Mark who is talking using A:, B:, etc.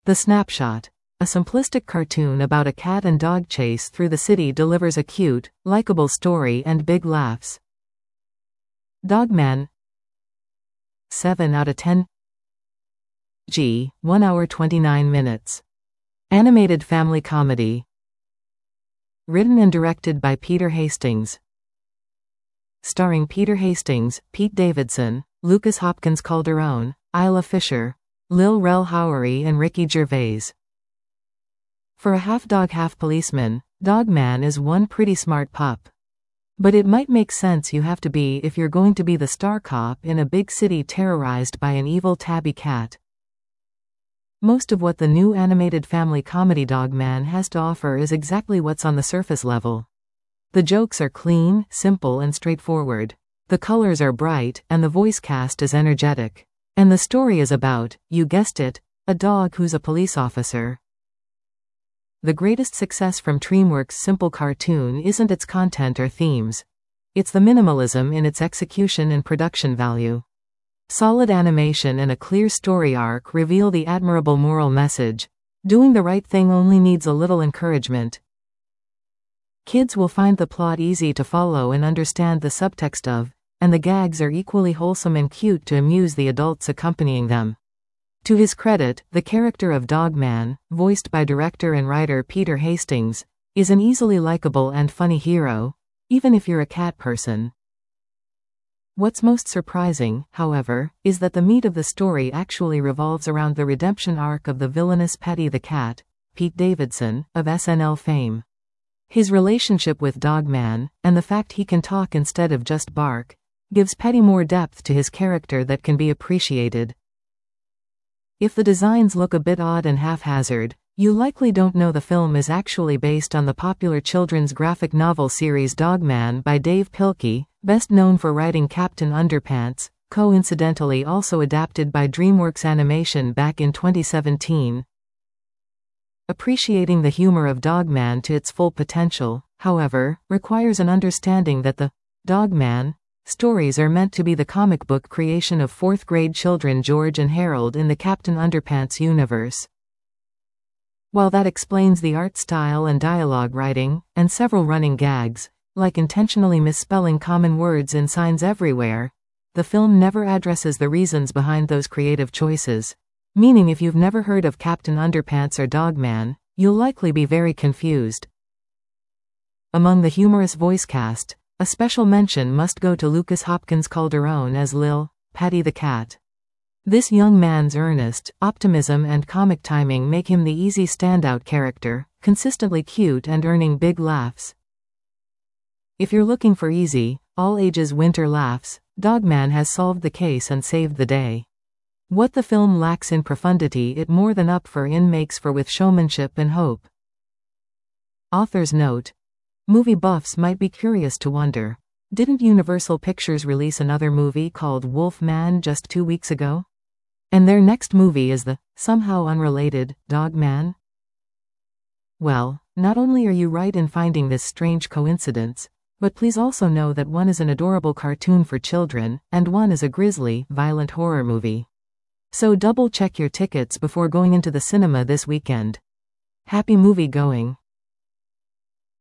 A: The Snapshot. A simplistic cartoon about a cat and dog chase through the city delivers a cute, likable story and big laughs. Dog Man. 7 out of 10. 1 hour 29 minutes. Animated family comedy. Written and directed by Peter Hastings. Starring Peter Hastings, Pete Davidson, Lucas Hopkins Calderone, Isla Fisher, Lil Rel Howery and Ricky Gervais. For a half-dog half-policeman, Dog Man is one pretty smart pup. But it might make sense you have to be if you're going to be the star cop in a big city terrorized by an evil tabby cat. Most of what the new animated family comedy Dog Man has to offer is exactly what's on the surface level. The jokes are clean, simple and straightforward. The colors are bright, and the voice cast is energetic. And the story is about, you guessed it, a dog who's a police officer. The greatest success from DreamWorks' simple cartoon isn't its content or themes. It's the minimalism in its execution and production value. Solid animation and a clear story arc reveal the admirable moral message. Doing the right thing only needs a little encouragement. Kids will find the plot easy to follow and understand the subtext of, and the gags are equally wholesome and cute to amuse the adults accompanying them. To his credit, the character of Dog Man, voiced by director and writer Peter Hastings, is an easily likable and funny hero, even if you're a cat person. What's most surprising, however, is that the meat of the story actually revolves around the redemption arc of the villainous Petey the Cat, Pete Davidson, of SNL fame. His relationship with Dog Man, and the fact he can talk instead of just bark, gives Petey more depth to his character that can be appreciated. If the designs look a bit odd and haphazard, you likely don't know the film is actually based on the popular children's graphic novel series Dog Man by Dave Pilkey, best known for writing Captain Underpants, coincidentally also adapted by DreamWorks Animation back in 2017. Appreciating the humor of Dog Man to its full potential, however, requires an understanding that the Dog Man stories are meant to be the comic book creation of fourth-grade children George and Harold in the Captain Underpants universe. While that explains the art style and dialogue writing, and several running gags, like intentionally misspelling common words in signs everywhere, the film never addresses the reasons behind those creative choices. Meaning if you've never heard of Captain Underpants or Dog Man, you'll likely be very confused. Among the humorous voice cast, a special mention must go to Lucas Hopkins Calderone as Lil, Petey the Cat. This young man's earnest, optimism and comic timing make him the easy standout character, consistently cute and earning big laughs. If you're looking for easy, all-ages winter laughs, Dog Man has solved the case and saved the day. What the film lacks in profundity it more than up for in makes for with showmanship and hope. Author's note. Movie buffs might be curious to wonder, didn't Universal Pictures release another movie called Wolf Man just 2 weeks ago? And their next movie is the, somehow unrelated, Dog Man? Well, not only are you right in finding this strange coincidence, but please also know that one is an adorable cartoon for children, and one is a grisly, violent horror movie. So double-check your tickets before going into the cinema this weekend. Happy movie going.